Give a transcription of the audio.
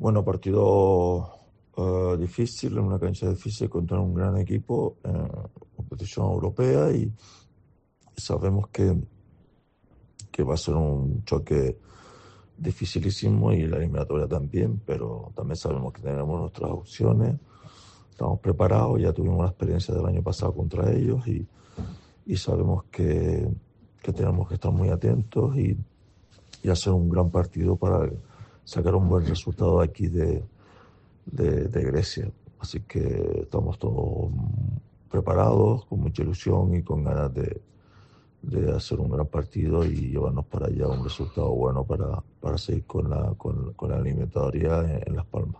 Bueno, partido difícil, en una cancha difícil contra un gran equipo, competición europea y sabemos que va a ser un choque dificilísimo y la eliminatoria también, pero también sabemos que tenemos nuestras opciones, estamos preparados, ya tuvimos la experiencia del año pasado contra ellos y sabemos que tenemos que estar muy atentos y hacer un gran partido para sacar un buen resultado aquí de Grecia. Así que estamos todos preparados, con mucha ilusión y con ganas de hacer un gran partido y llevarnos para allá un resultado bueno para seguir con la eliminatoria en Las Palmas.